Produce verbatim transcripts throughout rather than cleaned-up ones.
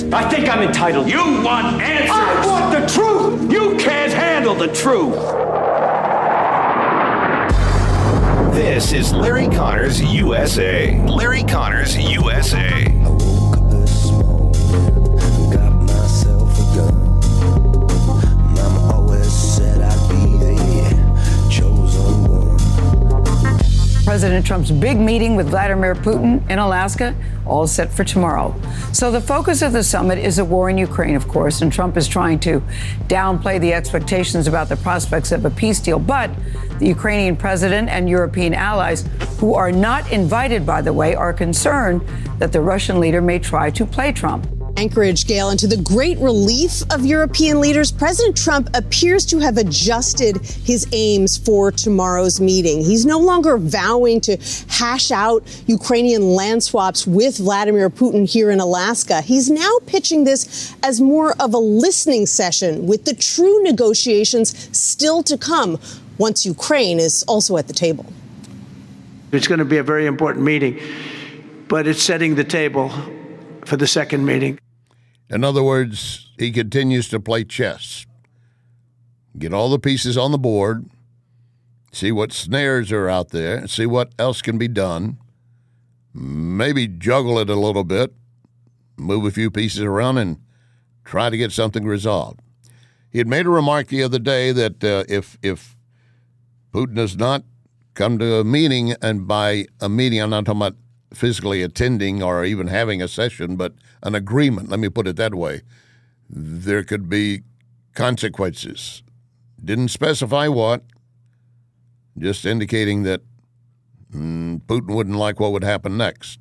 I think I'm entitled. You want answers. I want the truth. You can't handle the truth. This is Larry Connors U S A. Larry Connors U S A. I woke up this morning, got myself a gun. Mama always said I'd be the chosen one. President Trump's big meeting with Vladimir Putin in Alaska, all set for tomorrow. So the focus of the summit is the war in Ukraine, of course, and Trump is trying to downplay the expectations about the prospects of a peace deal. But the Ukrainian president and European allies, who are not invited, by the way, are concerned that the Russian leader may try to play Trump. Anchorage, Gail, and to the great relief of European leaders, President Trump appears to have adjusted his aims for tomorrow's meeting. He's no longer vowing to hash out Ukrainian land swaps with Vladimir Putin here in Alaska. He's now pitching this as more of a listening session, with the true negotiations still to come once Ukraine is also at the table. It's going to be a very important meeting, but it's setting the table for the second meeting. In other words, he continues to play chess. Get all the pieces on the board, see what snares are out there, see what else can be done, maybe juggle it a little bit, move a few pieces around, and try to get something resolved. He had made a remark the other day that uh, if if Putin does not come to a meeting, and by a meeting I'm not talking about physically attending or even having a session, but an agreement, let me put it that way, there could be consequences. Didn't specify what, just indicating that mm, Putin wouldn't like what would happen next.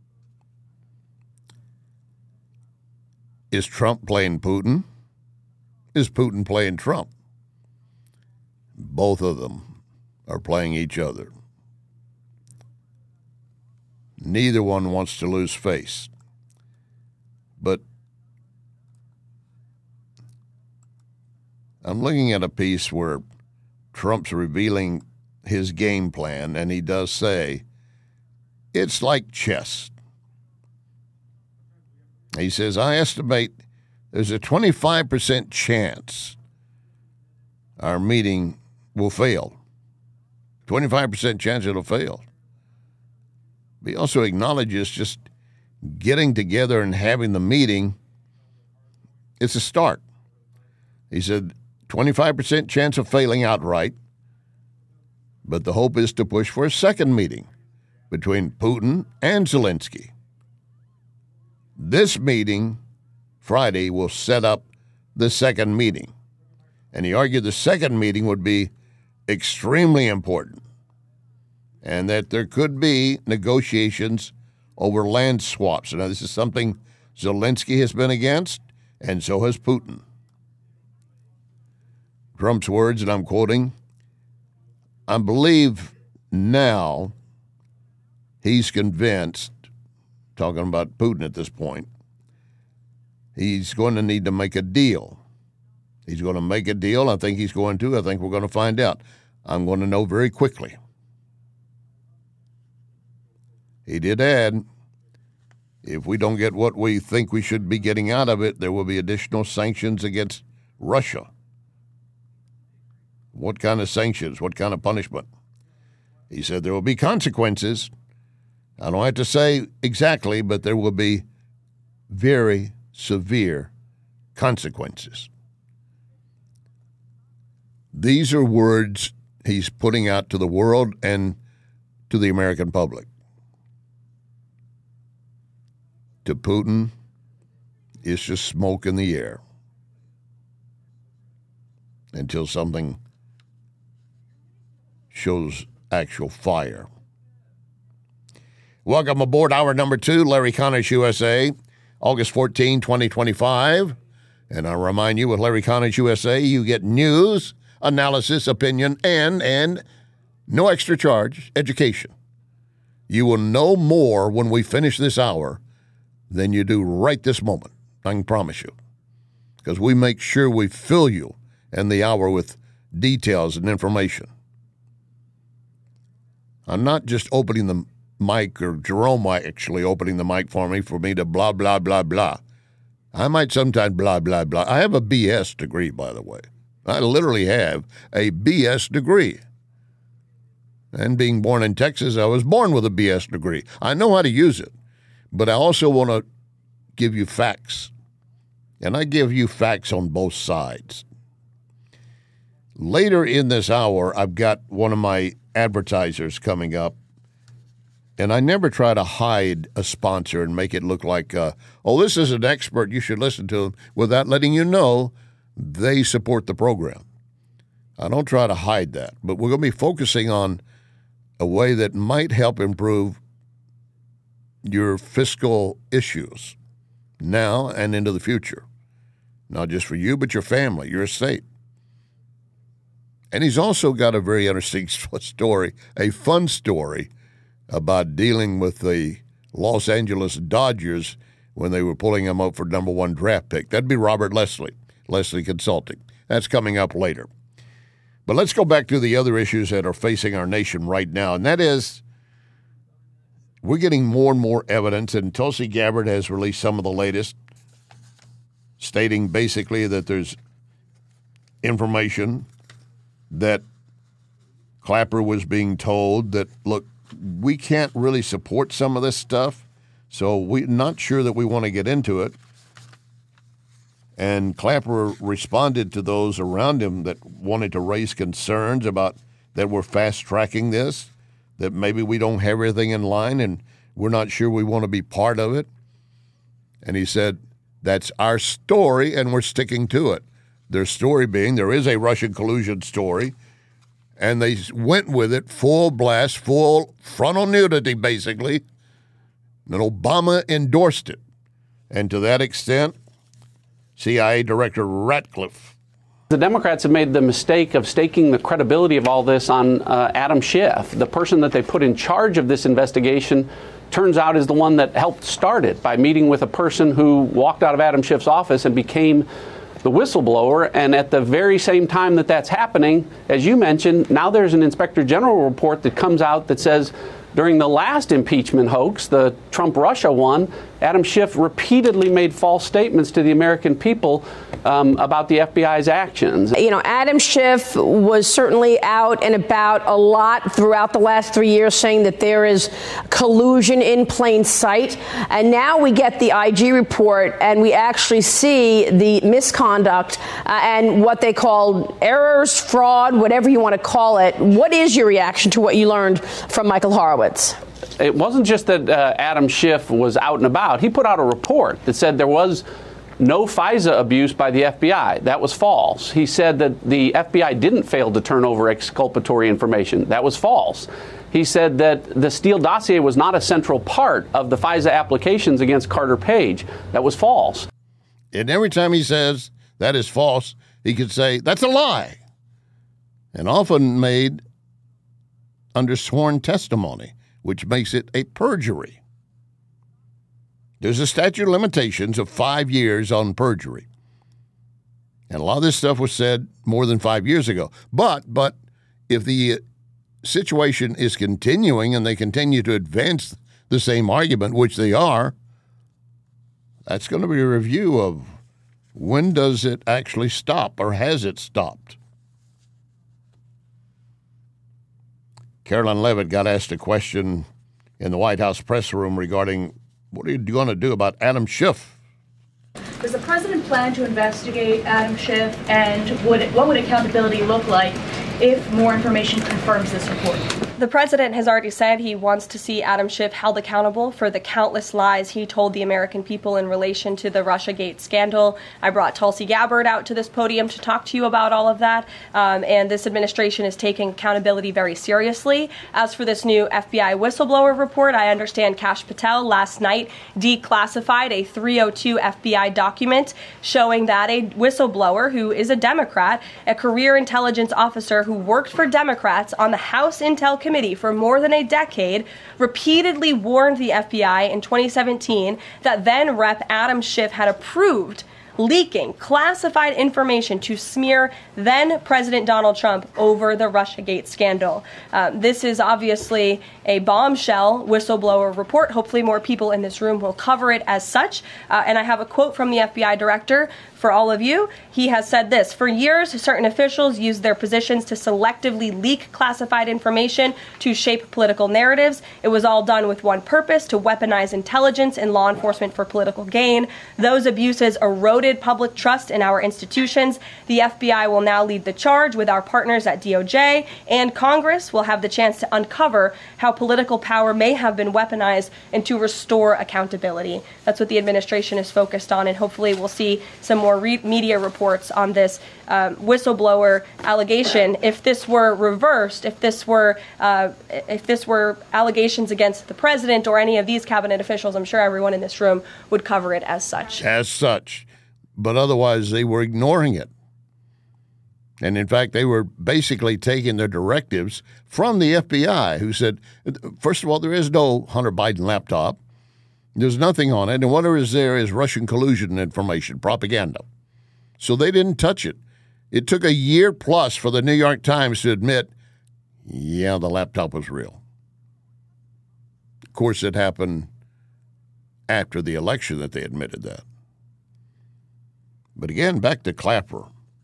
Is Trump playing Putin? Is Putin playing Trump? Both of them are playing each other. Neither one wants to lose face. But I'm looking at a piece where Trump's revealing his game plan, and he does say, it's like chess. He says, I estimate there's a twenty-five percent chance our meeting will fail. twenty-five percent chance it'll fail. But he also acknowledges just getting together and having the meeting, it's a start. He said, twenty-five percent chance of failing outright, but the hope is to push for a second meeting between Putin and Zelensky. This meeting, Friday, will set up the second meeting. And he argued the second meeting would be extremely important, and that there could be negotiations over land swaps. Now, this is something Zelensky has been against, and so has Putin. Trump's words, and I'm quoting, I believe now he's convinced, talking about Putin at this point, he's going to need to make a deal. He's going to make a deal. I think he's going to. I think we're going to find out. I'm going to know very quickly. He did add, if we don't get what we think we should be getting out of it, there will be additional sanctions against Russia. What kind of sanctions? What kind of punishment? He said there will be consequences. I don't have to say exactly, but there will be very severe consequences. These are words he's putting out to the world and to the American public. To Putin, it's just smoke in the air until something shows actual fire. Welcome aboard hour number two, Larry Connors U S A, August fourteenth, twenty twenty-five. And I remind you, with Larry Connors U S A, you get news, analysis, opinion, and, and no extra charge, education. You will know more when we finish this hour than you do right this moment. I can promise you. Because we make sure we fill you in the hour with details and information. I'm not just opening the mic, or Jerome actually opening the mic for me, for me to blah, blah, blah, blah. I might sometimes blah, blah, blah. I have a B S degree, by the way. I literally have a B S degree. And being born in Texas, I was born with a B S degree. I know how to use it. But I also want to give you facts. And I give you facts on both sides. Later in this hour, I've got one of my advertisers coming up. And I never try to hide a sponsor and make it look like, uh, oh, this is an expert, you should listen to them, without letting you know they support the program. I don't try to hide that. But we're going to be focusing on a way that might help improve your fiscal issues now and into the future. Not just for you, but your family, your estate. And he's also got a very interesting story, a fun story about dealing with the Los Angeles Dodgers when they were pulling him up for number one draft pick. That'd be Robert Leslie, Leslie Consulting. That's coming up later. But let's go back to the other issues that are facing our nation right now, and that is we're getting more and more evidence, and Tulsi Gabbard has released some of the latest, stating basically that there's information that Clapper was being told that, look, we can't really support some of this stuff, so we're not sure that we want to get into it. And Clapper responded to those around him that wanted to raise concerns about that we're fast-tracking this, that maybe we don't have everything in line and we're not sure we want to be part of it. And he said, that's our story and we're sticking to it. Their story being there is a Russian collusion story, and they went with it full blast, full frontal nudity, basically. And Obama endorsed it. And to that extent, C I A Director Ratcliffe. The Democrats have made the mistake of staking the credibility of all this on uh, Adam Schiff. The person that they put in charge of this investigation turns out is the one that helped start it by meeting with a person who walked out of Adam Schiff's office and became the whistleblower. And at the very same time that that's happening, as you mentioned, now there's an Inspector General report that comes out that says during the last impeachment hoax, the Trump-Russia one, Adam Schiff repeatedly made false statements to the American people um, about the F B I's actions. You know, Adam Schiff was certainly out and about a lot throughout the last three years saying that there is collusion in plain sight. And now we get the I G report and we actually see the misconduct uh, and what they call errors, fraud, whatever you want to call it. What is your reaction to what you learned from Michael Horowitz? It wasn't just that uh, Adam Schiff was out and about. He put out a report that said there was no FISA abuse by the F B I. That was false. He said that the F B I didn't fail to turn over exculpatory information. That was false. He said that the Steele dossier was not a central part of the FISA applications against Carter Page. That was false. And every time he says that is false, he could say that's a lie. And often made under sworn testimony, which makes it a perjury. There's a statute of limitations of five years on perjury. And a lot of this stuff was said more than five years ago. But but if the situation is continuing and they continue to advance the same argument, which they are, that's going to be a review of when does it actually stop, or has it stopped? Carolyn Levitt got asked a question in the White House press room regarding what are you going to do about Adam Schiff? Does the president plan to investigate Adam Schiff, and would it, what would accountability look like if more information confirms this report? The president has already said he wants to see Adam Schiff held accountable for the countless lies he told the American people in relation to the Russiagate scandal. I brought Tulsi Gabbard out to this podium to talk to you about all of that, um, and this administration is taking accountability very seriously. As for this new F B I whistleblower report, I understand Kash Patel last night declassified a three oh two F B I document showing that a whistleblower who is a Democrat, a career intelligence officer who worked for Democrats on the House Intel Committee for more than a decade, repeatedly warned the F B I in twenty seventeen that then Rep Adam Schiff had approved leaking classified information to smear then President Donald Trump over the Russiagate scandal. Uh, this is obviously a bombshell whistleblower report. Hopefully more people in this room will cover it as such. Uh, and I have a quote from the F B I director for all of you. He has said this: for years, certain officials used their positions to selectively leak classified information to shape political narratives. It was all done with one purpose: to weaponize intelligence and law enforcement for political gain. Those abuses eroded public trust in our institutions. The F B I will now lead the charge with our partners at D O J, and Congress will have the chance to uncover how political power may have been weaponized and to restore accountability. That's what the administration is focused on, and hopefully we'll see some more re- media reports on this um, whistleblower allegation. If this were reversed, if this were uh, if this were allegations against the president or any of these cabinet officials, I'm sure everyone in this room would cover it as such. As such. But otherwise, they were ignoring it. And in fact, they were basically taking their directives from the F B I, who said, first of all, there is no Hunter Biden laptop. There's nothing on it. And whatever is there is Russian collusion information, propaganda. So they didn't touch it. It took a year plus for the New York Times to admit, yeah, the laptop was real. Of course, it happened after the election that they admitted that. But again, back to Clapper.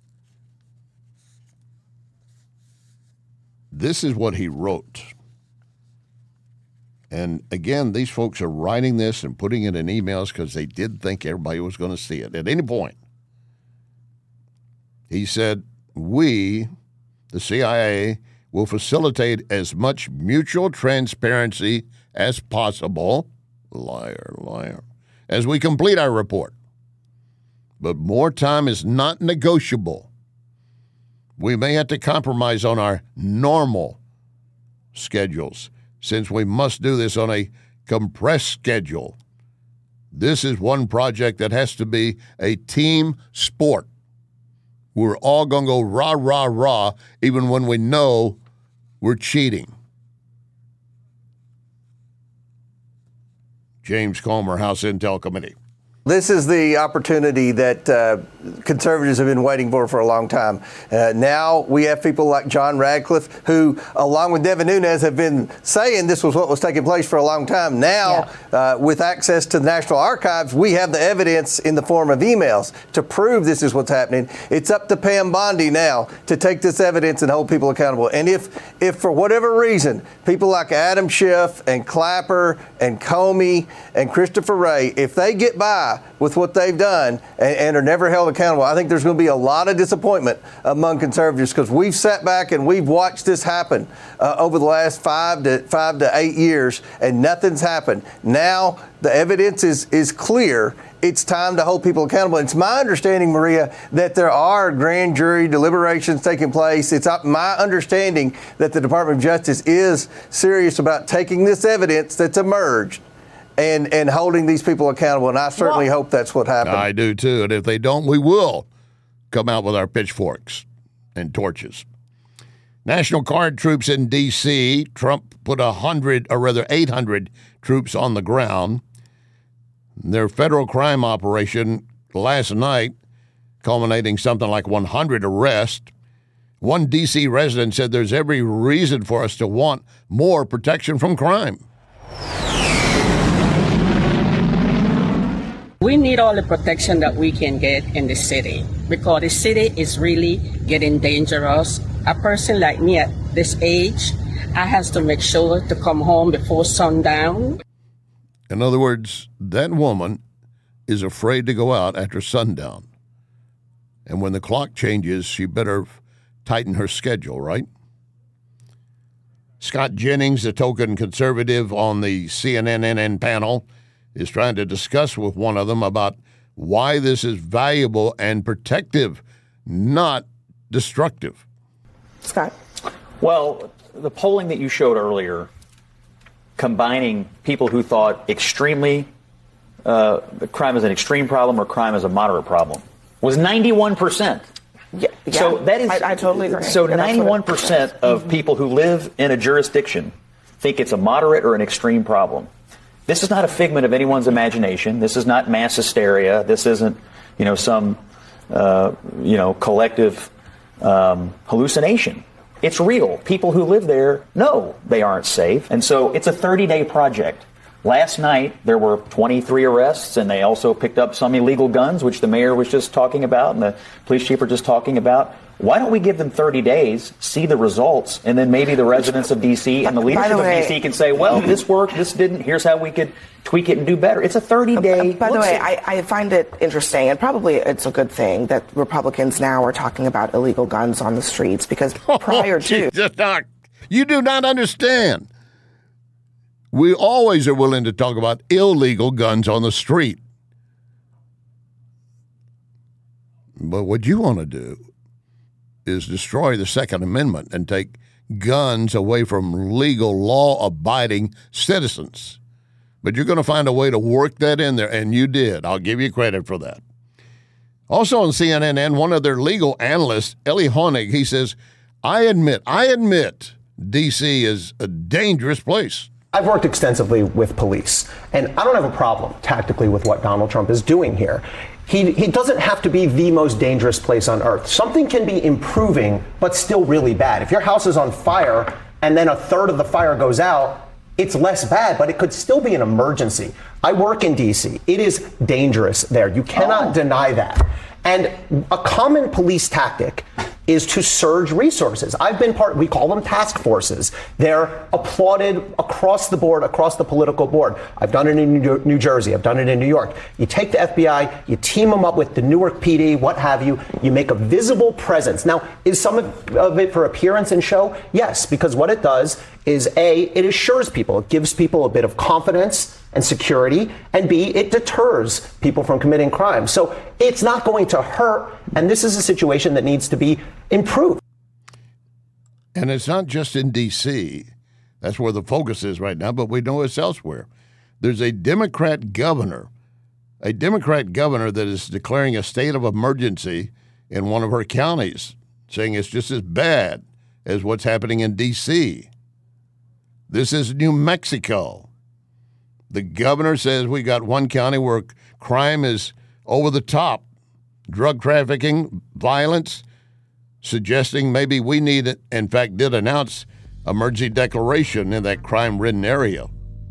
This is what he wrote. And again, these folks are writing this and putting it in emails because they did think everybody was going to see it at any point. He said, we, the C I A, will facilitate as much mutual transparency as possible, liar, liar, as we complete our report. But more time is not negotiable. We may have to compromise on our normal schedules, since we must do this on a compressed schedule. This is one project that has to be a team sport. We're all going to go rah, rah, rah, even when we know we're cheating. James Comer, House Intel Committee. This is the opportunity that uh, conservatives have been waiting for for a long time. Uh, now we have people like John Radcliffe, who, along with Devin Nunes, have been saying this was what was taking place for a long time. Now, yeah. uh, with access to the National Archives, we have the evidence in the form of emails to prove this is what's happening. It's up to Pam Bondi now to take this evidence and hold people accountable. And if, if for whatever reason, people like Adam Schiff and Clapper and Comey and Christopher Wray, if they get by with what they've done and, and are never held accountable, I think there's going to be a lot of disappointment among conservatives, because we've sat back and we've watched this happen uh, over the last five to five to eight years, and nothing's happened. Now the evidence is is clear. It's time to hold people accountable. It's my understanding, Maria, that there are grand jury deliberations taking place. It's my understanding that the Department of Justice is serious about taking this evidence that's emerged and and holding these people accountable, and I certainly well, hope that's what happens. I do, too, and if they don't, we will come out with our pitchforks and torches. National Guard troops in D C Trump put one hundred, or rather eight hundred troops on the ground. Their federal crime operation last night, culminating something like one hundred arrests. One D C resident said there's every reason for us to want more protection from crime. We need all the protection that we can get in the city, because the city is really getting dangerous. A person like me at this age, I have to make sure to come home before sundown. In other words, that woman is afraid to go out after sundown. And when the clock changes, she better tighten her schedule, right? Scott Jennings, the token conservative on the C N N N N panel, is trying to discuss with one of them about why this is valuable and protective, not destructive. Scott? Well, the polling that you showed earlier, combining people who thought extremely uh, crime is an extreme problem or crime is a moderate problem, was ninety-one percent. Yeah, yeah. So that is, I, I totally agree. So yeah, ninety-one percent of mm-hmm. people who live in a jurisdiction think it's a moderate or an extreme problem. This is not a figment of anyone's imagination. This is not mass hysteria. This isn't you know, some, uh, you know, collective um, hallucination. It's real. People who live there know they aren't safe. And so it's a thirty-day project. Last night, there were twenty-three arrests, and they also picked up some illegal guns, which the mayor was just talking about and the police chief were just talking about. Why don't we give them thirty days, see the results, and then maybe the residents of D C and the leadership the way, of D C can say, well, this worked, this didn't, here's how we could tweak it and do better. It's a thirty-day. By the way, I, I find it interesting, and probably it's a good thing that Republicans now are talking about illegal guns on the streets, because prior to... Oh, you do not understand. We always are willing to talk about illegal guns on the street. But what you want to do is destroy the Second Amendment and take guns away from legal, law-abiding citizens. But you're going to find a way to work that in there, and you did. I'll give you credit for that. Also on C N N, one of their legal analysts, Elie Honig, he says, I admit, I admit D C is a dangerous place. I've worked extensively with police, and I don't have a problem tactically with what Donald Trump is doing here. He, he doesn't have to be the most dangerous place on earth. Something can be improving, but still really bad. If your house is on fire and then a third of the fire goes out, it's less bad, but it could still be an emergency. I work in D C. It is dangerous there. You cannot oh. deny that. And a common police tactic is to surge resources. I've been part, we call them task forces. They're applauded across the board, across the political board. I've done it in New Jersey. I've done it in New York. You take the F B I, you team them up with the Newark P D, what have you. You make a visible presence. Now, is some of it for appearance and show? Yes, because what it does is A, it assures people, it gives people a bit of confidence and security, and B, it deters people from committing crime. So it's not going to hurt, and this is a situation that needs to be improved. And it's not just in D C. That's where the focus is right now, but we know it's elsewhere. There's a Democrat governor, a Democrat governor that is declaring a state of emergency in one of her counties, saying it's just as bad as what's happening in D C. This is New Mexico. The governor says we got one county where crime is over the top, drug trafficking, violence, suggesting maybe we need it, in fact, did announce emergency declaration in that crime-ridden area.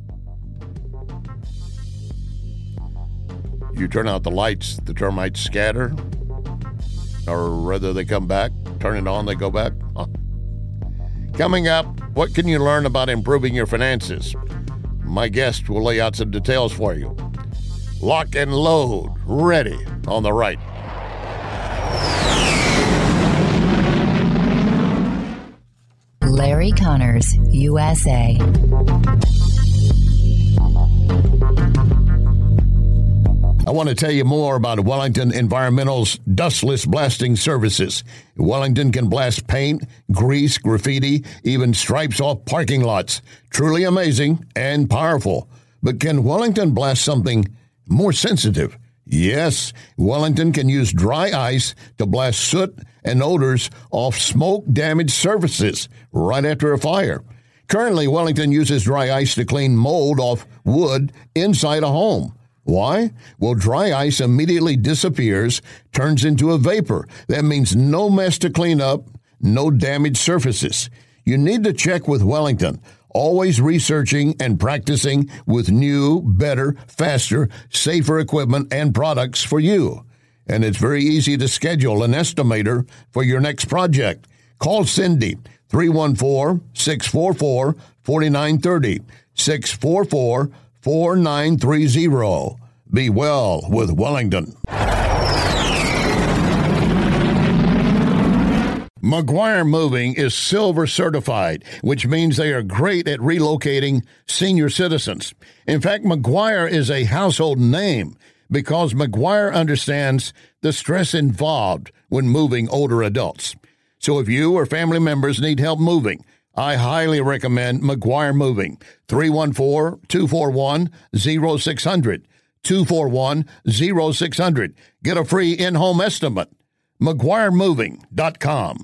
You turn out the lights, the termites scatter, or rather they come back, turn it on, they go back. Huh. Coming up, what can you learn about improving your finances? My guest will lay out some details for you. Lock and load, ready on the right. Larry Connors, U S A. I want to tell you more about Wellington Environmental's dustless blasting services. Wellington can blast paint, grease, graffiti, even stripes off parking lots. Truly amazing and powerful. But can Wellington blast something more sensitive? Yes, Wellington can use dry ice to blast soot and odors off smoke-damaged surfaces right after a fire. Currently, Wellington uses dry ice to clean mold off wood inside a home. Why? Well, dry ice immediately disappears, turns into a vapor. That means no mess to clean up, no damaged surfaces. You need to check with Wellington, always researching and practicing with new, better, faster, safer equipment and products for you. And it's very easy to schedule an estimator for your next project. Call Cindy, three one four, six four four, four nine three zero, six four four, four nine three zero. Be well with Wellington. McGuire Moving is silver certified, which means they are great at relocating senior citizens. In fact, McGuire is a household name because McGuire understands the stress involved when moving older adults. So if you or family members need help moving, I highly recommend McGuire Moving. three one four, two four one, zero six zero zero. two four one, zero six zero zero. Get a free in-home estimate. McGuire Moving dot com.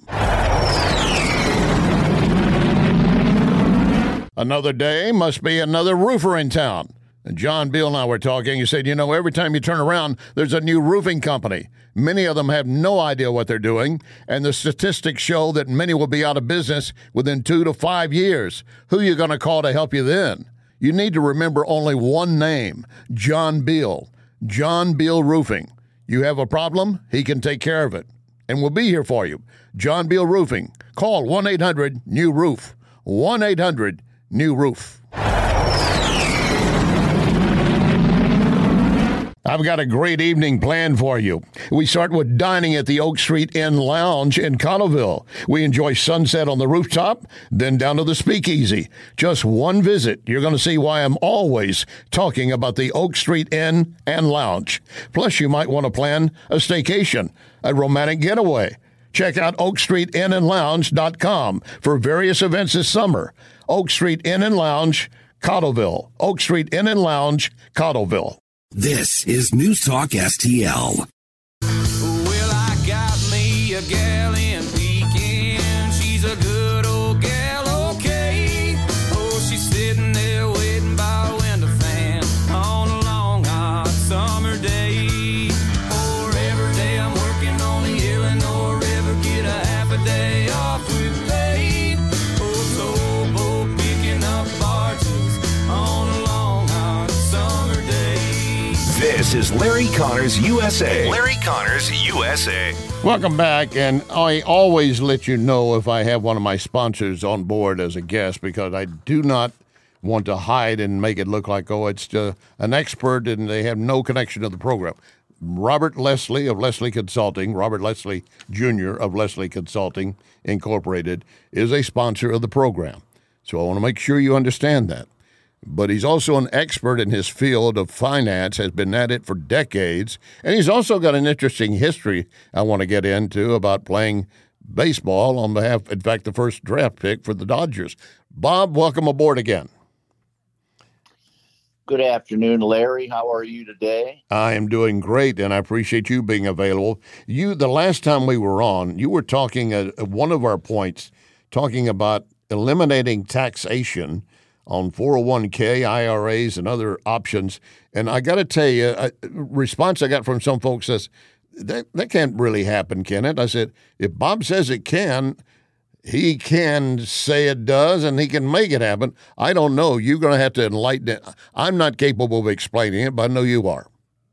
Another day must be another roofer in town. And John Beal and I were talking. He said, you know, every time you turn around, there's a new roofing company. Many of them have no idea what they're doing, and the statistics show that many will be out of business within two to five years. Who are you going to call to help you then? You need to remember only one name, John Beal. John Beal Roofing. You have a problem, he can take care of it. And we'll be here for you. John Beal Roofing. Call one eight hundred new roof. one eight hundred new roof. I've got a great evening planned for you. We start with dining at the Oak Street Inn Lounge in Cottleville. We enjoy sunset on the rooftop, then down to the Speakeasy. Just one visit, you're going to see why I'm always talking about the Oak Street Inn and Lounge. Plus, you might want to plan a staycation, a romantic getaway. Check out oak street inn and lounge dot com for various events this summer. Oak Street Inn and Lounge, Cottleville. Oak Street Inn and Lounge, Cottleville. This is News Talk S T L. Well, I got me a gal in Pekin. She's a good old gal, okay. Oh, she's sitting there waiting by a window fan on a long hot summer day. Oh, every day I'm working on the Illinois River, get a half a day off with pay. Oh, so boat picking up barges on a long hot summer day. This is Larry Connors U S A. Larry Connors U S A. Welcome back, and I always let you know if I have one of my sponsors on board as a guest because I do not want to hide and make it look like, oh, it's uh, an expert and they have no connection to the program. Robert Leslie of Leslie Consulting, Robert Leslie Junior of Leslie Consulting Incorporated, is a sponsor of the program. So I want to make sure you understand that. But he's also an expert in his field of finance, has been at it for decades, and he's also got an interesting history I want to get into about playing baseball on behalf, in fact, the first draft pick for the Dodgers. Bob, welcome aboard again. Good afternoon, Larry. How are you today? I am doing great, and I appreciate you being available. You, the last time we were on, you were talking at one of our points, talking about eliminating taxation on four oh one k, I R As, and other options. And I got to tell you, a response I got from some folks says, that, that can't really happen, can it? I said, if Bob says it can, he can say it does, and he can make it happen. I don't know. You're going to have to enlighten it. I'm not capable of explaining it, but I know you are.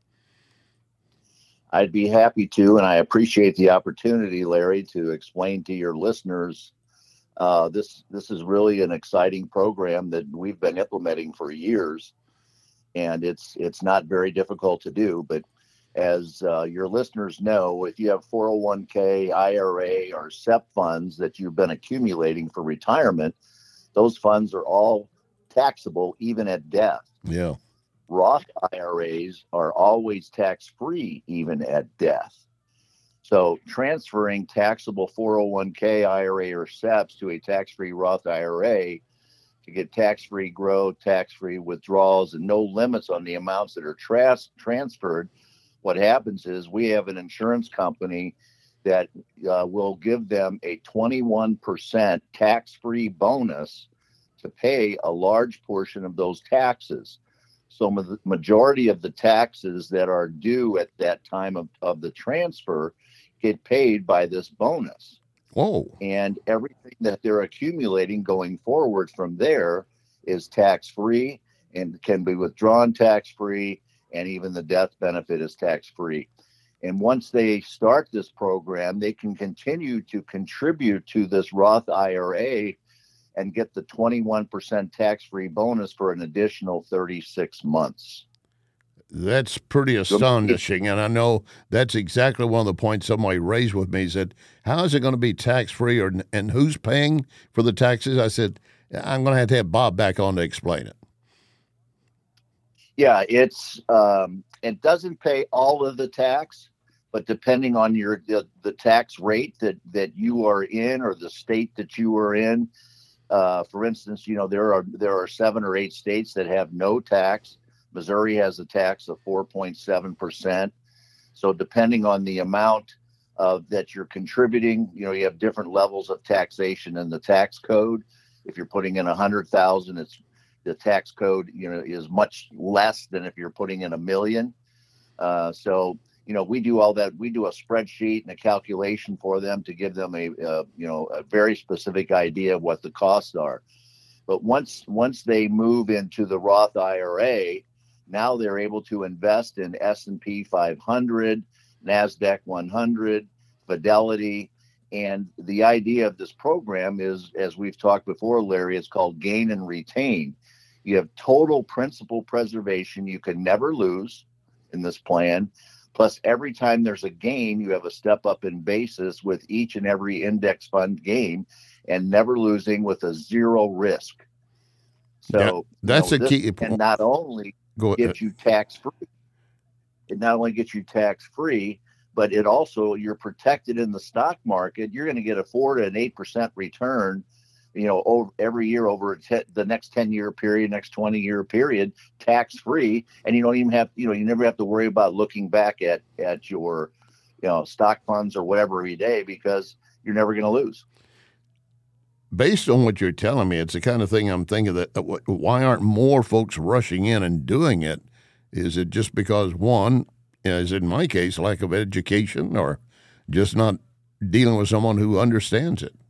I'd be happy to, and I appreciate the opportunity, Larry, to explain to your listeners Uh, this this is really an exciting program that we've been implementing for years, and it's it's not very difficult to do. But as uh, your listeners know, if you have four oh one k, I R A, or S E P funds that you've been accumulating for retirement, those funds are all taxable even at death. Yeah. Roth I R As are always tax-free even at death. So transferring taxable four oh one k, I R A, or S E Ps to a tax-free Roth I R A to get tax-free growth, tax-free withdrawals, and no limits on the amounts that are tra- transferred, what happens is we have an insurance company that uh, will give them a twenty-one percent tax-free bonus to pay a large portion of those taxes. So the majority of the taxes that are due at that time of, of the transfer get paid by this bonus. Whoa. And everything that they're accumulating going forward from there is tax-free and can be withdrawn tax-free, and even the death benefit is tax-free. And once they start this program, they can continue to contribute to this Roth I R A and get the twenty-one percent tax-free bonus for an additional thirty-six months. That's pretty astonishing, and I know that's exactly one of the points somebody raised with me. He said, how is it going to be tax-free, or and who's paying for the taxes? I said, I'm going to have to have Bob back on to explain it. Yeah, it's um, it doesn't pay all of the tax, but depending on your the, the tax rate that, that you are in or the state that you are in, uh, for instance, you know, there are there are seven or eight states that have no tax. Missouri has a tax of four point seven percent. So depending on the amount of that you're contributing, you know, you have different levels of taxation in the tax code. If you're putting in one hundred thousand dollars, it's the tax code, you know, is much less than if you're putting in a million. Uh, so, you know, we do all that. We do a spreadsheet and a calculation for them to give them a, uh, you know, a very specific idea of what the costs are. But once once they move into the Roth I R A, now they're able to invest in S and P five hundred, NASDAQ one hundred, Fidelity. And the idea of this program is, as we've talked before, Larry, it's called gain and retain. You have total principal preservation. You can never lose in this plan. Plus, every time there's a gain, you have a step up in basis with each and every index fund gain, and never losing with a zero risk. So Yeah, that's you know, a this key can point. not only Go get ahead. you tax free, it not only gets you tax free, but it also, you're protected in the stock market. You're going to get a four to an eight percent return, you know, over every year over te- the next ten year period, next twenty year period, tax free. And you don't even have, you know, you never have to worry about looking back at, at your, you know, stock funds or whatever every day, because you're never going to lose. Based on what you're telling me, it's the kind of thing I'm thinking that uh, wh- why aren't more folks rushing in and doing it? Is it just because, one, as in my case, lack of education, or just not dealing with someone who understands it?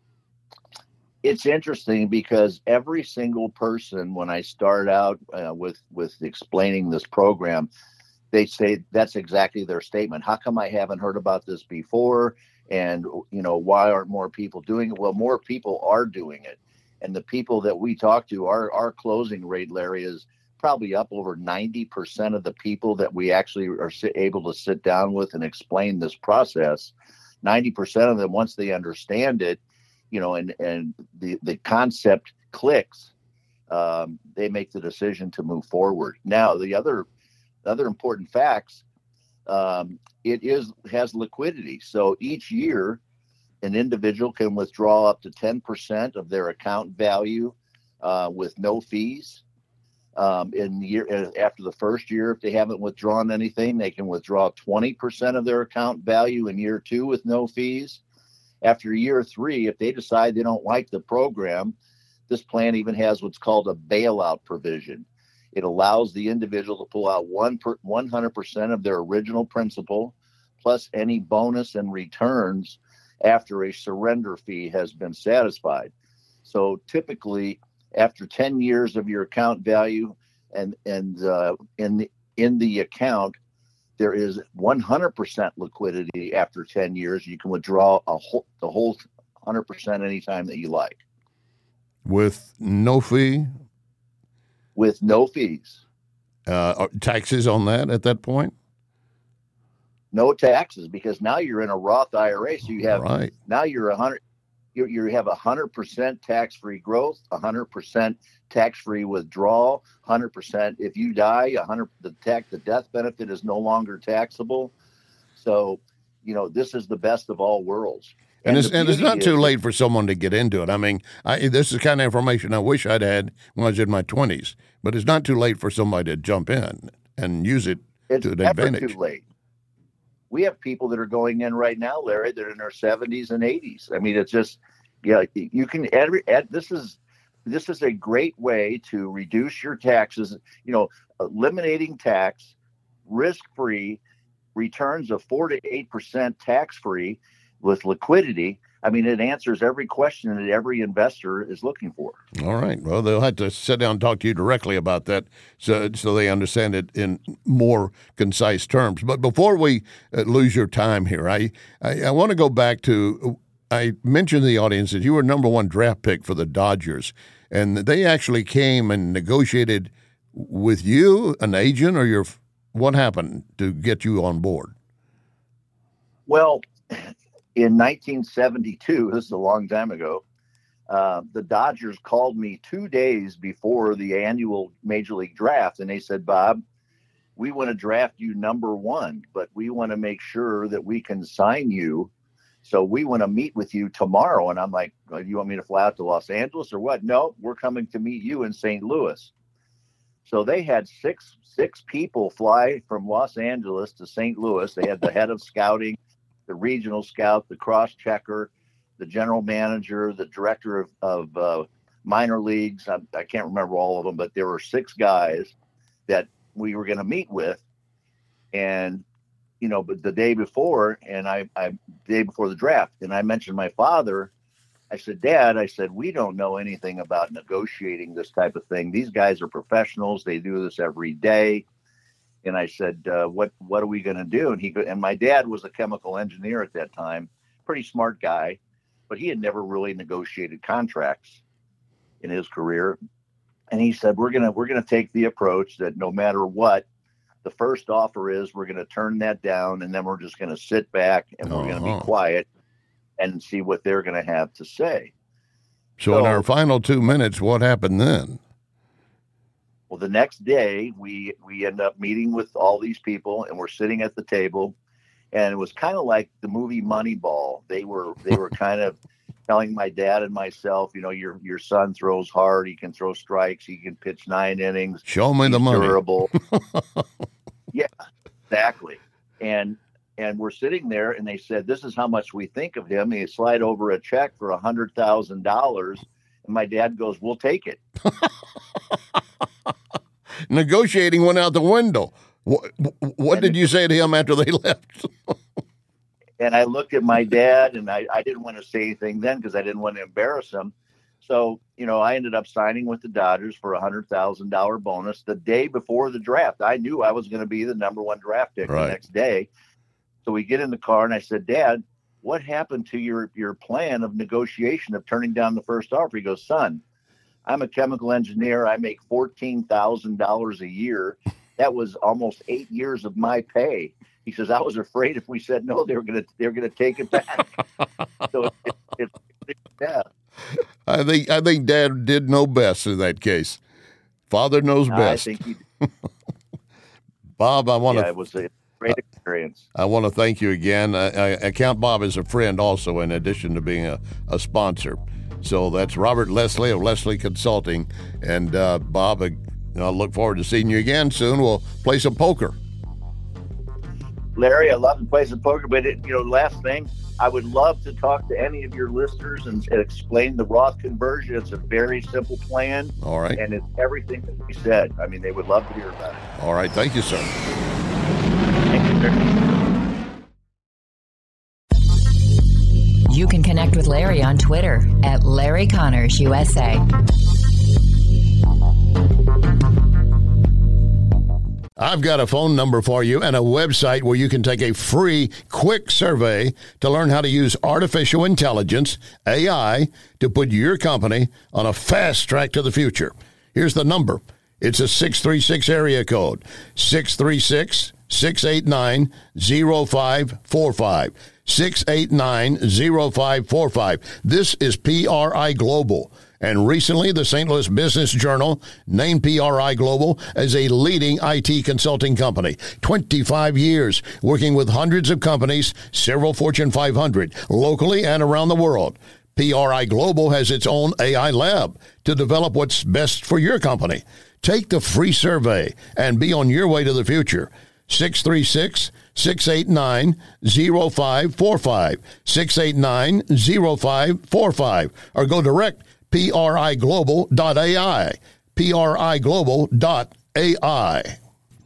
It's interesting because every single person, when I start out uh, with with explaining this program, they say that's exactly their statement. How come I haven't heard about this before? And, you know, why aren't more people doing it? Well, more people are doing it. And the people that we talk to, our, our closing rate, Larry, is probably up over ninety percent of the people that we actually are able to sit down with and explain this process. ninety percent of them, once they understand it, you know, and, and the, the concept clicks, um, they make the decision to move forward. Now, the other, the other important facts, um, it is has liquidity. So each year, an individual can withdraw up to ten percent of their account value uh, with no fees. Um, in the year after the first year, if they haven't withdrawn anything, they can withdraw twenty percent of their account value in year two with no fees. After year three, if they decide they don't like the program, this plan even has what's called a bailout provision. It allows the individual to pull out one per, one hundred percent of their original principal, plus any bonus and returns after a surrender fee has been satisfied. So typically, after ten years of your account value and and uh, in the in the account, there is one hundred percent liquidity after ten years. You can withdraw a whole, the whole one hundred percent anytime that you like. With no fee? With no fees. Uh, taxes on that at that point? No taxes, because now you're in a Roth I R A. So you have, right. now you're one hundred, you, you have one hundred percent tax-free growth, one hundred percent tax-free withdrawal, one hundred percent if you die, one hundred the tax the death benefit is no longer taxable. So, you know, this is the best of all worlds. And, And it's, the and it's beauty not is too that- late for someone to get into it. I mean, I, this is the kind of information I wish I'd had when I was in my twenties, but it's not too late for somebody to jump in and use it It's to an never advantage. too late. We have people that are going in right now, Larry, that are in their seventies and eighties. I mean, it's just, yeah, you can add, add this is this is a great way to reduce your taxes, you know, eliminating tax, risk-free, returns of four to eight percent tax-free with liquidity. I mean, it answers every question that every investor is looking for. All right. Well, they'll have to sit down and talk to you directly about that so, so they understand it in more concise terms. But before we uh, lose your time here, I, I, I want to go back to, I mentioned to the audience that you were number one draft pick for the Dodgers, and they actually came and negotiated with you, an agent, or your, what happened to get you on board? Well, in nineteen seventy-two, this is a long time ago, uh, the Dodgers called me two days before the annual Major League draft, and they said, Bob, we want to draft you number one, but we want to make sure that we can sign you. So we want to meet with you tomorrow. And I'm like, well, you want me to fly out to Los Angeles or what? No, we're coming to meet you in Saint Louis. So they had six six people fly from Los Angeles to Saint Louis. They had the head of scouting, the regional scout, the cross-checker, the general manager, the director of, of uh, minor leagues. I, I can't remember all of them, but there were six guys that we were going to meet with. And, you know, but the day before, and I, I, the day before the draft, and I mentioned my father. I said, Dad, I said, we don't know anything about negotiating this type of thing. These guys are professionals. They do this every day. And I said, uh, what, what are we going to do? And he go, and my dad was a chemical engineer at that time, pretty smart guy, but he had never really negotiated contracts in his career. And he said, we're going to, we're going to take the approach that no matter what the first offer is, we're going to turn that down. And then we're just going to sit back and we're going to be quiet and see what they're going to have to say. So, So- in our final two minutes, what happened then? Well, the next day we, we end up meeting with all these people and we're sitting at the table, and it was kind of like the movie Moneyball. They were, they were kind of telling my dad and myself, you know, your, your son throws hard. He can throw strikes. He can pitch nine innings. Show me He's the money. Durable. Yeah, exactly. And, and we're sitting there and they said, this is how much we think of him. And they slide over a check for a hundred thousand dollars. And my dad goes, we'll take it. Negotiating went out the window. What, what did you say to him after they left? And I looked at my dad, and I, I didn't want to say anything then because I didn't want to embarrass him. So, you know, I ended up signing with the Dodgers for a one hundred thousand dollars bonus the day before the draft. I knew I was going to be the number one draft pick Right. the next day. So we get in the car, and I said, Dad, what happened to your, your plan of negotiation of turning down the first offer? He goes, son, I'm a chemical engineer. I make fourteen thousand dollars a year. That was almost eight years of my pay. He says, I was afraid if we said no, they were going to they were going to take it back. So it, it, it, yeah. I think I think Dad did know best in that case. Father knows I best. think he did. Bob, I want Yeah, to it was a great experience. I want to thank you again. I, I, I count Bob as a friend also, in addition to being a, a sponsor. So that's Robert Leslie of Leslie Consulting. And uh, Bob, I, I look forward to seeing you again soon. We'll play some poker. Larry, I love to play some poker, but it, you know, last thing, I would love to talk to any of your listeners and, and explain the Roth conversion. It's a very simple plan. All right. And it's everything that we said. I mean, they would love to hear about it. All right. Thank you, sir. Thank you, sir. You can connect with Larry on Twitter at Larry Connors U S A. I've got a phone number for you and a website where you can take a free, quick survey to learn how to use artificial intelligence, A I, to put your company on a fast track to the future. Here's the number. It's a six three six area code, six three six, six eight nine, zero five four five, six eight nine, zero five four five. This is P R I Global. And recently, the Saint Louis Business Journal named P R I Global as a leading I T consulting company. twenty-five years working with hundreds of companies, several Fortune five hundred, locally and around the world. P R I Global has its own A I lab to develop what's best for your company. Take the free survey and be on your way to the future. six three six, six eight nine, zero five four five, six eight nine, zero five four five, or go direct P R I global dot A I, P R I global dot A I.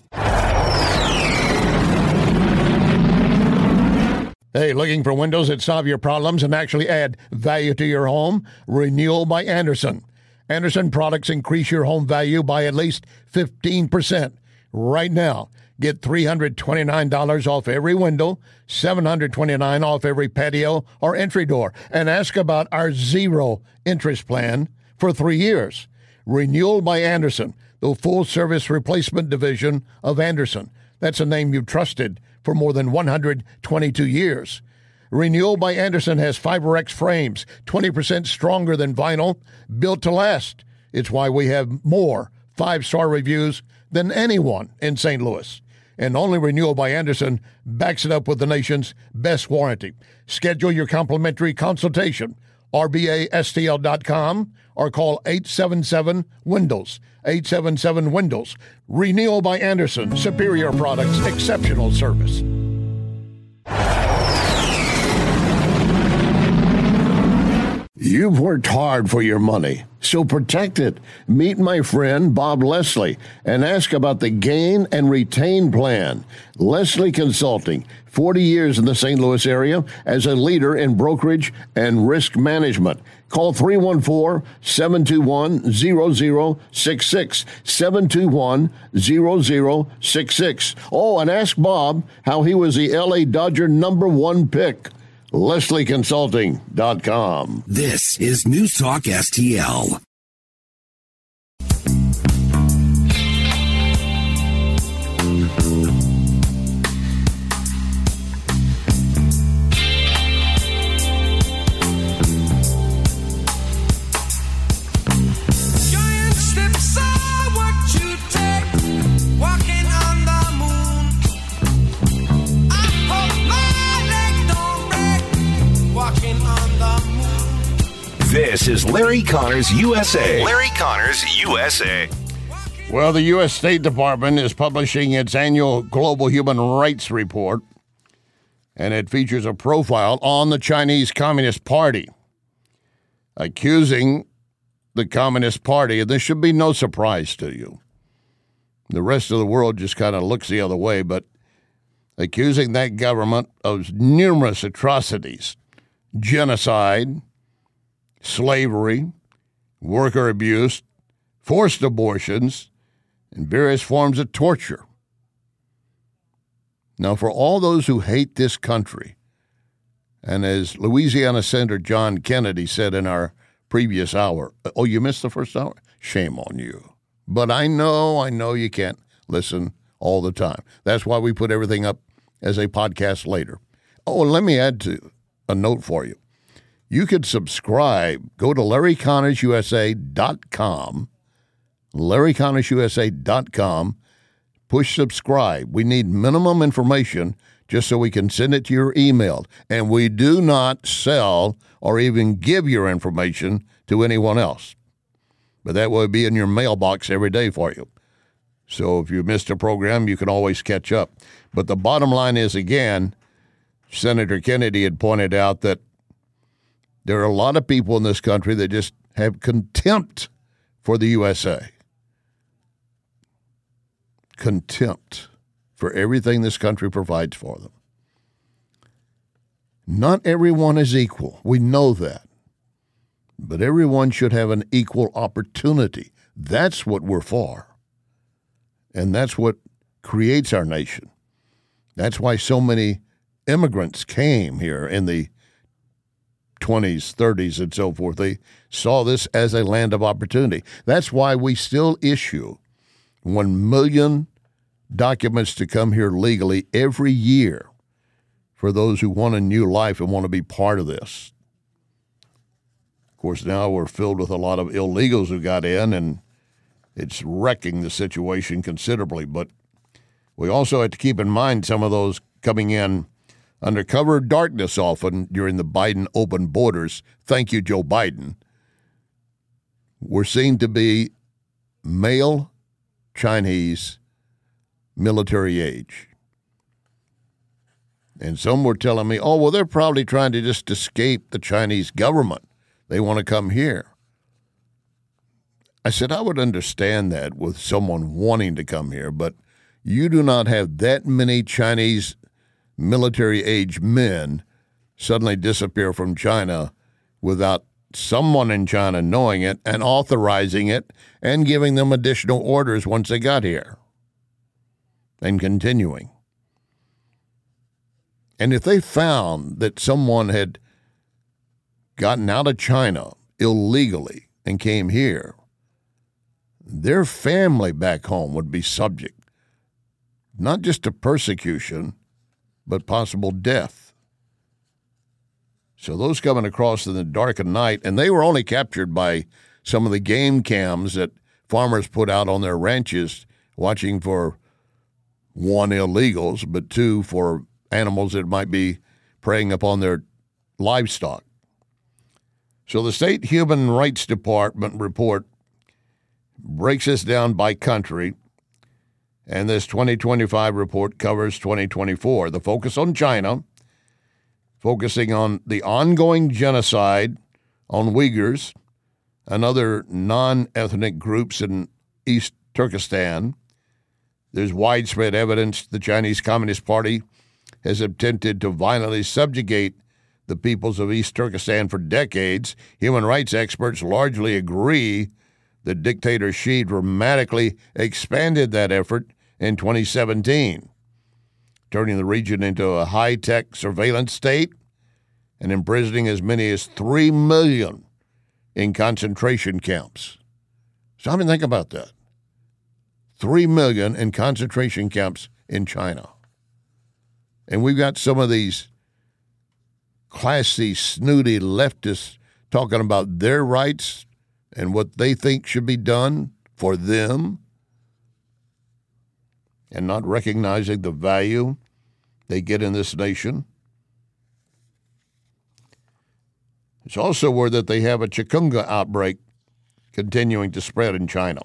Hey, looking for windows that solve your problems and actually add value to your home? Renewal by Andersen. Andersen products increase your home value by at least fifteen percent. Right now, get three hundred twenty-nine dollars off every window, seven hundred twenty-nine dollars off every patio or entry door, and ask about our zero interest plan for three years. Renewal by Andersen, the full-service replacement division of Andersen. That's a name you've trusted for more than one hundred twenty-two years. Renewal by Andersen has FiberX frames, twenty percent stronger than vinyl, built to last. It's why we have more five-star reviews than anyone in Saint Louis. And only Renewal by Andersen backs it up with the nation's best warranty. Schedule your complimentary consultation, R B A S T L dot com, or call eight seven seven Windows, eight seven seven Windows. Renewal by Andersen, superior products, exceptional service. You've worked hard for your money, so protect it. Meet my friend Bob Leslie and ask about the Gain and Retain Plan. Leslie Consulting, forty years in the Saint Louis area as a leader in brokerage and risk management. Call three one four, seven two one, zero zero six six, seven two one, zero zero six six. Oh, and ask Bob how he was the L A Dodger number one pick. Leslie Consulting dot com. This is News Talk S T L. This is Larry Connors U S A. Larry Connors U S A. Well, the U S State Department is publishing its annual Global Human Rights Report, and it features a profile on the Chinese Communist Party, accusing the Communist Party, and this should be no surprise to you. The rest of the world just kind of looks the other way, but accusing that government of numerous atrocities, genocide, slavery, worker abuse, forced abortions, and various forms of torture. Now, for all those who hate this country, and as Louisiana Senator John Kennedy said in our previous hour, oh, you missed the first hour? Shame on you. But I know, I know you can't listen all the time. That's why we put everything up as a podcast later. Oh, and let me add to a note for you. You could subscribe. Go to Larry Connors U S A dot com, Larry Connors U S A dot com. Push subscribe. We need minimum information just so we can send it to your email. And we do not sell or even give your information to anyone else. But that will be in your mailbox every day for you. So if you missed a program, you can always catch up. But the bottom line is, again, Senator Kennedy had pointed out that there are a lot of people in this country that just have contempt for the U S A. Contempt for everything this country provides for them. Not everyone is equal. We know that. But everyone should have an equal opportunity. That's what we're for. And that's what creates our nation. That's why so many immigrants came here in the twenties, thirties, and so forth. They saw this as a land of opportunity. That's why we still issue one million documents to come here legally every year for those who want a new life and want to be part of this. Of course, now we're filled with a lot of illegals who got in, and it's wrecking the situation considerably. But we also have to keep in mind some of those coming in under cover of darkness often during the Biden open borders. Thank you, Joe Biden. Were seen to be male Chinese military age. And some were telling me, oh, well, they're probably trying to just escape the Chinese government. They want to come here. I said, I would understand that with someone wanting to come here, but you do not have that many Chinese military-age men suddenly disappear from China without someone in China knowing it and authorizing it and giving them additional orders once they got here and continuing. And if they found that someone had gotten out of China illegally and came here, their family back home would be subject not just to persecution, but possible death. So those coming across in the dark of night, and they were only captured by some of the game cams that farmers put out on their ranches, watching for, one, illegals, but two, for animals that might be preying upon their livestock. So the State Human Rights Department report breaks this down by country, and this twenty twenty-five report covers twenty twenty-four. The focus on China, focusing on the ongoing genocide on Uyghurs and other non-ethnic groups in East Turkestan. There's widespread evidence the Chinese Communist Party has attempted to violently subjugate the peoples of East Turkestan for decades. Human rights experts largely agree that dictator Xi dramatically expanded that effort in twenty seventeen, turning the region into a high-tech surveillance state and imprisoning as many as three million in concentration camps. So I mean, think about that. three million in concentration camps in China. And we've got some of these classy, snooty leftists talking about their rights and what they think should be done for them and not recognizing the value they get in this nation. It's also word that they have a chikungunya outbreak continuing to spread in China.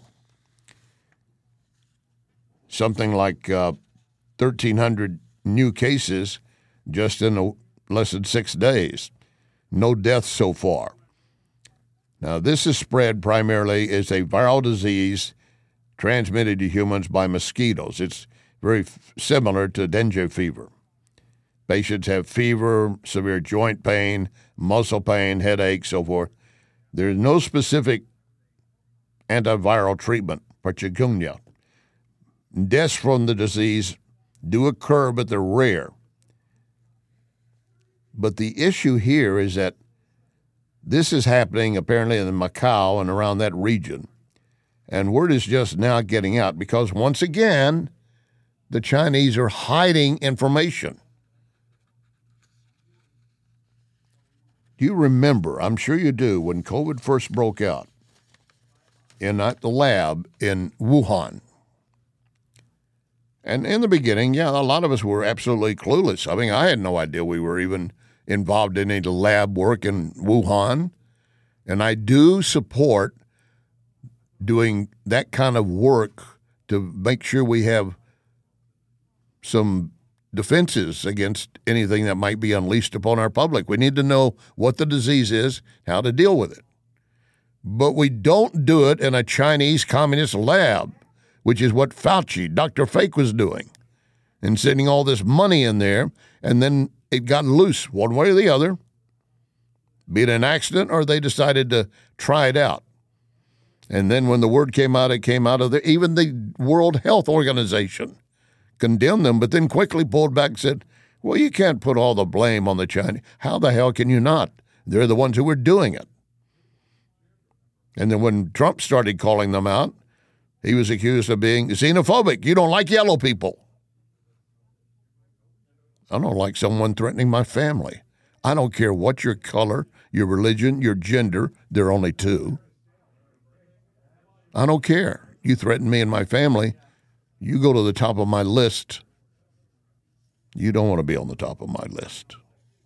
Something like uh, thirteen hundred new cases just in a, less than six days. No deaths so far. Now, this is spread primarily as a viral disease transmitted to humans by mosquitoes. It's very f- similar to dengue fever. Patients have fever, severe joint pain, muscle pain, headache, so forth. There's no specific antiviral treatment for chikungunya. Deaths from the disease do occur, but they're rare. But the issue here is that this is happening apparently in Macau and around that region. And word is just now getting out because, once again, the Chinese are hiding information. Do you remember, I'm sure you do, when COVID first broke out in at the lab in Wuhan? And in the beginning, yeah, a lot of us were absolutely clueless. I mean, I had no idea we were even involved in any lab work in Wuhan. And I do support doing that kind of work to make sure we have some defenses against anything that might be unleashed upon our public. We need to know what the disease is, how to deal with it. But we don't do it in a Chinese communist lab, which is what Fauci, Doctor Fake, was doing, and sending all this money in there, and then it got loose one way or the other, be it an accident or they decided to try it out. And then when the word came out, it came out of the, even the World Health Organization condemned them, but then quickly pulled back and said, well, you can't put all the blame on the Chinese. How the hell can you not? They're the ones who were doing it. And then when Trump started calling them out, he was accused of being xenophobic. You don't like yellow people. I don't like someone threatening my family. I don't care what your color, your religion, your gender. There are only two. I don't care. You threaten me and my family, you go to the top of my list. You don't want to be on the top of my list.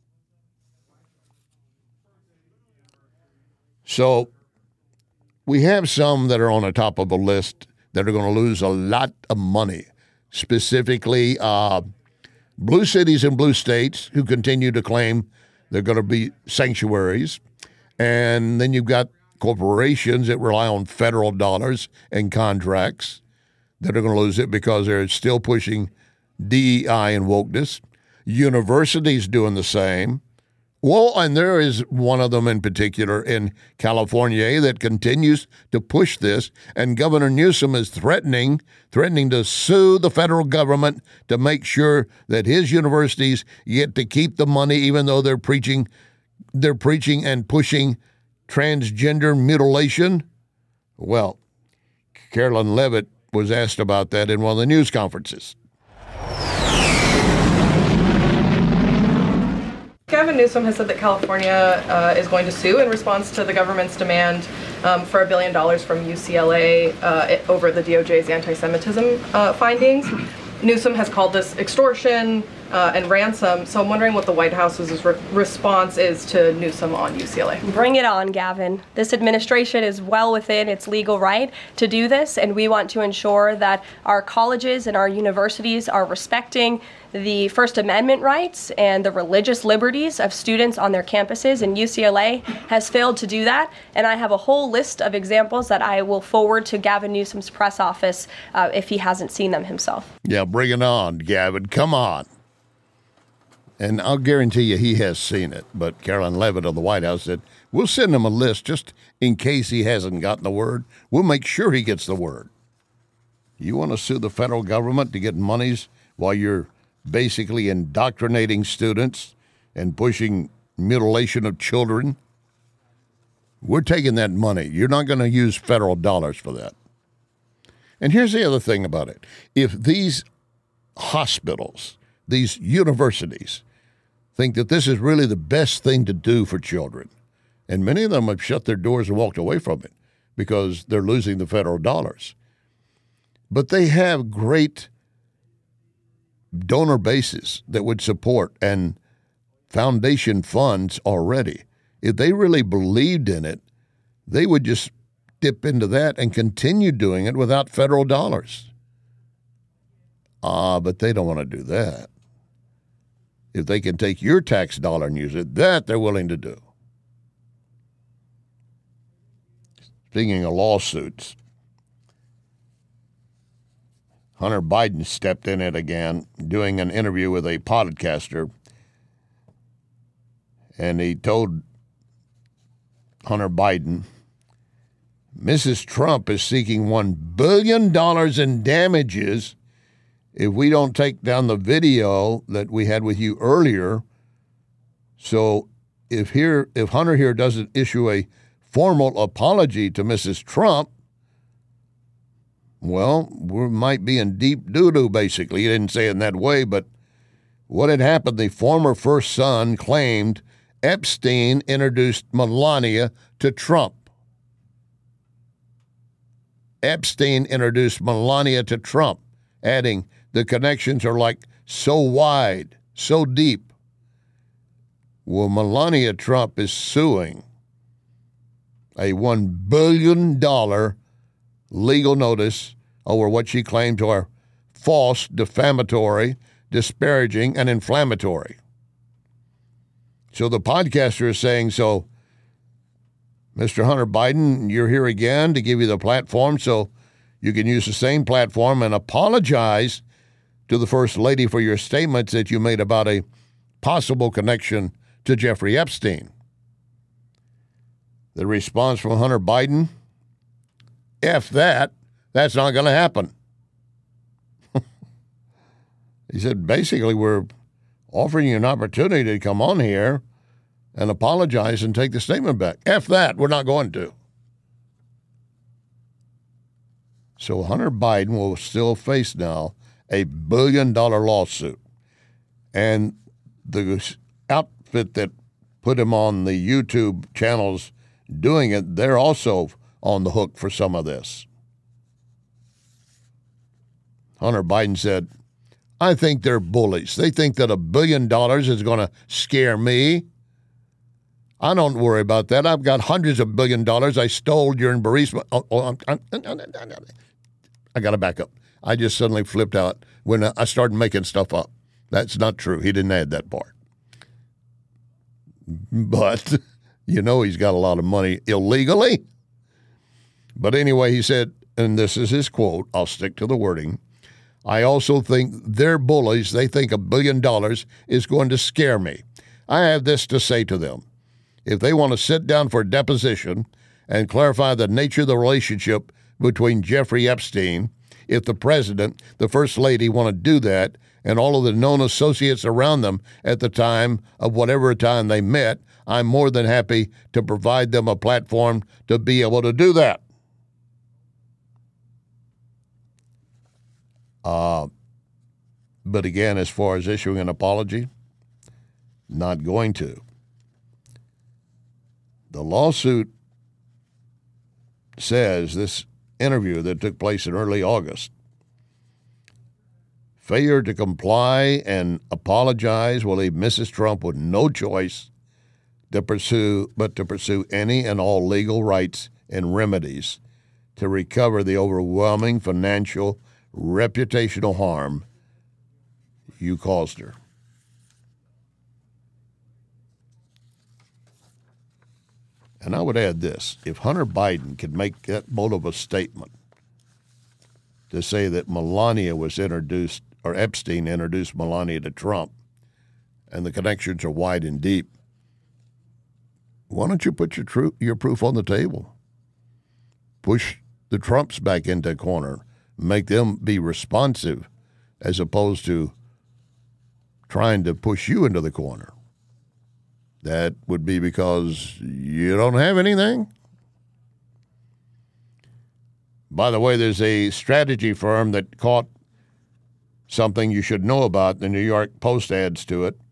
So we have some that are on the top of a list that are going to lose a lot of money, specifically uh, blue cities and blue states who continue to claim they're going to be sanctuaries. And then you've got corporations that rely on federal dollars and contracts that are going to lose it because they're still pushing D E I and wokeness. Universities doing the same. Well, and there is one of them in particular in California that continues to push this, and Governor Newsom is threatening, threatening to sue the federal government to make sure that his universities get to keep the money, even though they're preaching, they're preaching and pushing transgender mutilation. Well, Carolyn Levitt was asked about that in one of the news conferences. Gavin Newsom has said that California uh, is going to sue in response to the government's demand um, for a billion dollars from U C L A uh, over the D O J's anti-Semitism uh, findings. Newsom has called this extortion, uh, and ransom. So I'm wondering what the White House's re- response is to Newsom on U C L A. Bring it on, Gavin. This administration is well within its legal right to do this, and we want to ensure that our colleges and our universities are respecting the First Amendment rights and the religious liberties of students on their campuses, and U C L A has failed to do that. And I have a whole list of examples that I will forward to Gavin Newsom's press office uh, if he hasn't seen them himself. Yeah, bring it on, Gavin. Come on. And I'll guarantee you he has seen it. But Caroline Leavitt of the White House said, we'll send him a list just in case he hasn't gotten the word. We'll make sure he gets the word. You want to sue the federal government to get monies while you're basically indoctrinating students and pushing mutilation of children? We're taking that money. You're not going to use federal dollars for that. And here's the other thing about it. If these hospitals, these universities, think that this is really the best thing to do for children, and many of them have shut their doors and walked away from it because they're losing the federal dollars, but they have great donor bases that would support and foundation funds already. If they really believed in it, they would just dip into that and continue doing it without federal dollars. Ah, but they don't want to do that. If they can take your tax dollar and use it, that they're willing to do. Speaking of lawsuits, Hunter Biden stepped in it again, doing an interview with a podcaster, and he told Hunter Biden, Missus Trump is seeking one billion dollars in damages if we don't take down the video that we had with you earlier. So if here, if Hunter here doesn't issue a formal apology to Missus Trump, well, we might be in deep doo-doo, basically. He didn't say it in that way, but what had happened, the former first son claimed Epstein introduced Melania to Trump. Epstein introduced Melania to Trump, adding, the connections are like so wide, so deep. Well, Melania Trump is suing a one billion dollars legal notice over what she claimed to are false, defamatory, disparaging, and inflammatory. So the podcaster is saying, so, Mister Hunter Biden, you're here again to give you the platform so you can use the same platform and apologize to the First Lady for your statements that you made about a possible connection to Jeffrey Epstein. The response from Hunter Biden, F that, that's not going to happen. He said, basically, we're offering you an opportunity to come on here and apologize and take the statement back. F that, we're not going to. So Hunter Biden will still face now a billion dollar lawsuit. And the outfit that put him on the YouTube channels doing it, they're also on the hook for some of this. Hunter Biden said, I think they're bullies. They think that a billion dollars is going to scare me. I don't worry about that. I've got hundreds of billion dollars I stole during Burisma. Oh, oh, I'm, I'm, I'm, I got to back up. I just suddenly flipped out when I started making stuff up. That's not true. He didn't add that part. But you know he's got a lot of money illegally. But anyway, he said, and this is his quote, I'll stick to the wording, I also think they're bullies. They think a billion dollars is going to scare me. I have this to say to them. If they want to sit down for a deposition and clarify the nature of the relationship between Jeffrey Epstein, if the president, the first lady want to do that, and all of the known associates around them at the time of whatever time they met, I'm more than happy to provide them a platform to be able to do that. Uh, but again, as far as issuing an apology, not going to. The lawsuit says this interview that took place in early August failure to comply and apologize will leave Missus Trump with no choice to pursue but to pursue any and all legal rights and remedies to recover the overwhelming financial, reputational harm you caused her. And I would add this. If Hunter Biden could make that bold of a statement to say that Melania was introduced, or Epstein introduced Melania to Trump, and the connections are wide and deep, why don't you put your, tru- your proof on the table? Push the Trumps back into a corner. Make them be responsive as opposed to trying to push you into the corner. That would be because you don't have anything. By the way, there's a strategy firm that caught something you should know about. The New York Post adds to it.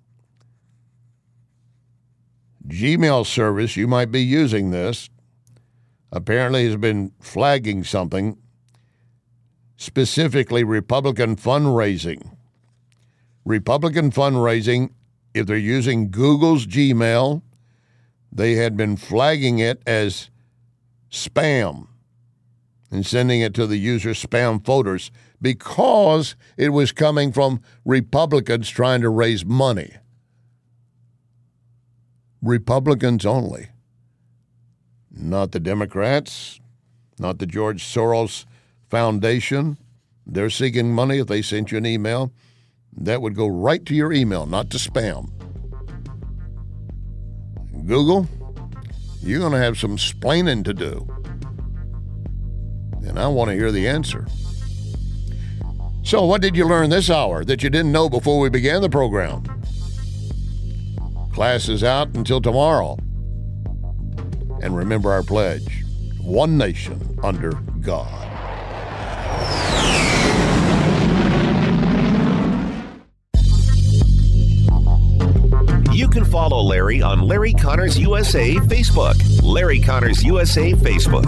Gmail service, you might be using this, apparently has been flagging something, specifically Republican fundraising. Republican fundraising, if they're using Google's Gmail, they had been flagging it as spam and sending it to the user spam folders because it was coming from Republicans trying to raise money. Republicans only. Not the Democrats, not the George Soros Foundation. They're seeking money. If they sent you an email, that would go right to your email, not to spam. Google, you're going to have some splaining to do. And I want to hear the answer. So what did you learn this hour that you didn't know before we began the program? Class is out until tomorrow. And remember our pledge, one nation under God. You can follow Larry on Larry Connors U S A Facebook. Larry Connors U S A Facebook.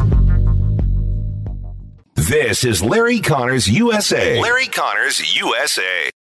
This is Larry Connors U S A. Larry Connors U S A.